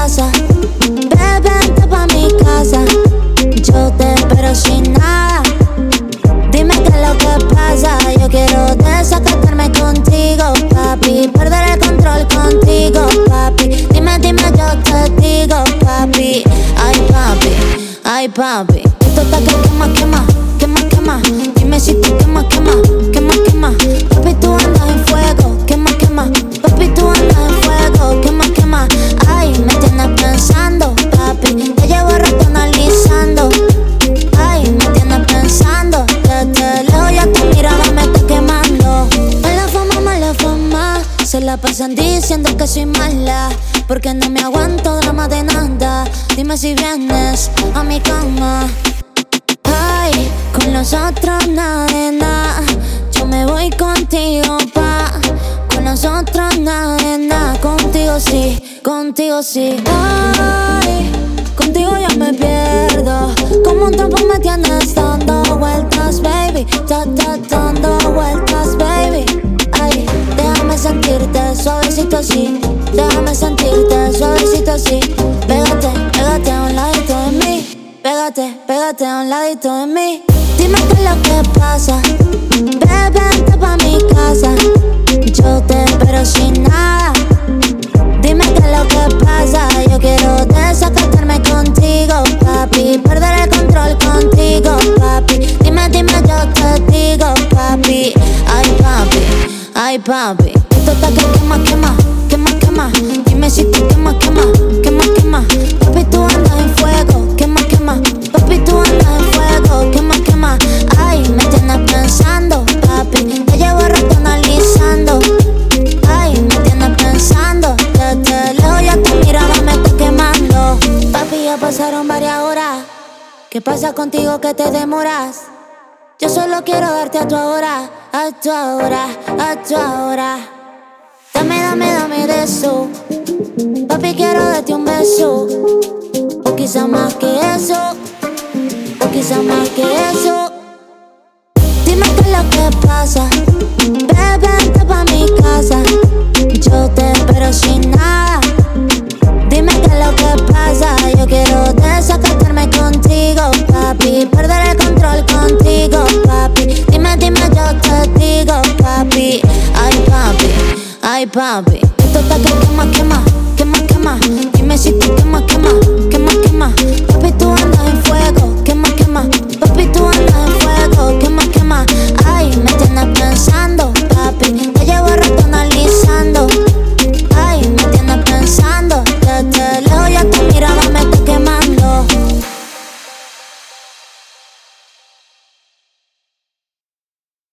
pasa? Vente pa' mi casa, yo te espero sin nada. Dime qué es lo que pasa. Yo quiero desacatarme contigo, papi. Perder el control contigo, papi. Dime, yo te digo, papi. Ay, papi. Esto está que quema. Dime si tú quema. Papi, tú andas en fuego, quema. Papi, tú andas en fuego, quema. Ay, me tienes pensando, papi. Te llevo rato analizando. Ay, me tienes pensando. Desde lejos ya tu mirada me está quemando. Mala fama, se la pasan diciendo que soy mala, porque no me aguanto drama de nada. Dime si vienes a mi cama. Ay, con los otros nada de nada. Yo me voy contigo, pa. Con los otros nada de nada. Contigo sí. Ay, contigo ya me pierdo. Como un tiempo me tienes dando vueltas, baby. Dando vueltas, baby. Ay, déjame sentirte suavecito así. Déjame sentirte suavecito así. Pégate a un ladito de mí. Pégate a un ladito de mí. Dime qué es lo que pasa. Vente pa' mi casa, yo te espero sin nada. Dime qué es lo que pasa. Yo quiero desacatarme contigo, papi. Perder el control contigo, papi. Dime, yo te digo, papi. Ay, papi. Esto está que quema. Dime si tú quema. Papi, tú andas en fuego, quema. Papi, tú andas en fuego, quema. Ay, me tienes pensando, papi. Te llevo rato analizando. Ay, me tienes pensando. Desde lejos ya tu mirada me está quemando. Papi, ya pasaron varias horas. ¿Qué pasa contigo que te demoras? Yo solo quiero darte a tu hora. Dame de eso. Papi, quiero darte un beso. O quizá más que eso. Dime qué es lo que pasa. Vente pa' mi casa, yo te espero sin nada. Dime qué es lo que pasa. Yo quiero desacatarme contigo, papi. Perder el control contigo, papi. Dime, yo te digo, papi. Ay, papi. Esto está que quema.